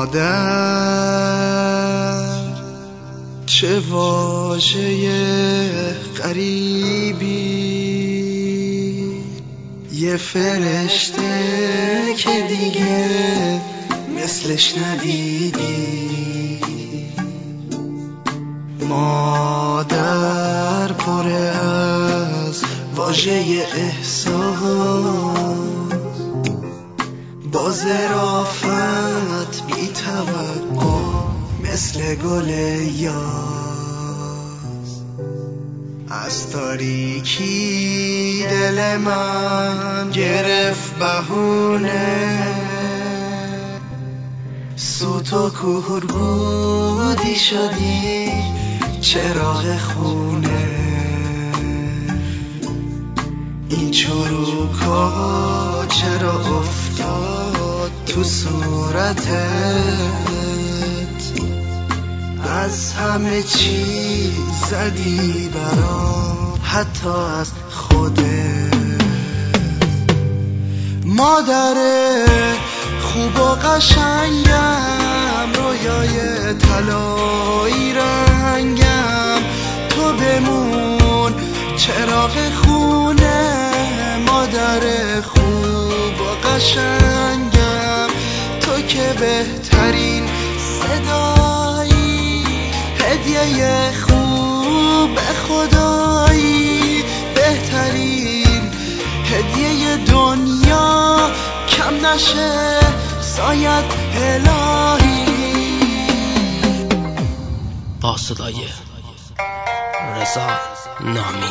مادر چه واژه غریبی، یه فرشته که دیگه مثلش ندیدی. مادر پر از واژه احساس، با ظرافت بی توقع مثل گل یاس. از تاریکی دل من گرفت بهونه، سوت و کور بودی شدی چراغ خونه. این چروکا چرا افتاد تو صورتت؟ از همه چیز زدی برام، حتی از خودت. مادر خوب و قشنگم، رویای طلایی رنگم، تو بمون چراغ خونه. مادر خوب و قشنگم، تو که بهترین صدایی، هدیه خوب خدایی، بهترین هدیه دنیا، کم نشه سایت الهی. با صدای رضا نامی.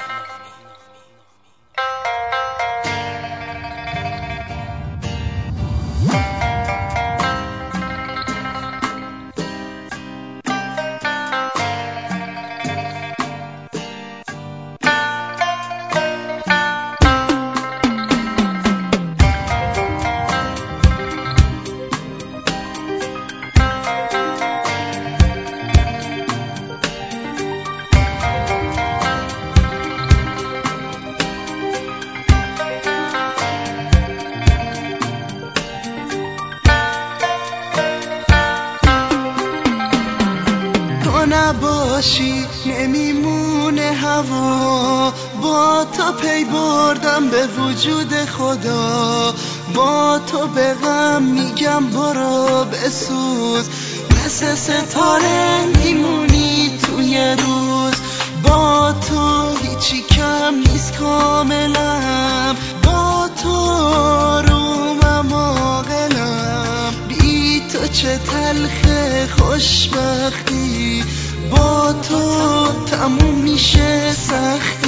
نباشی نمیمونه هوا، با تو پی بردم به وجود خدا. با تو به غم میگم برو بسوز، مثل ستاره میمونی توی روز. با تو هیچی کم نیست کاملم، با تو رومم عاقلم. بی تو چه تلخ خوشبختی، با تو تموم میشه سختی.